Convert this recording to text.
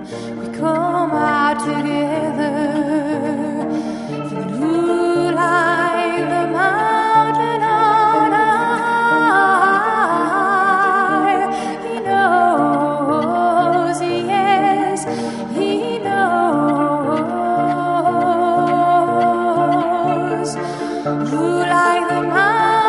we come out together. And who like the mountain on high? He knows, yes, he knows. Who like the mountain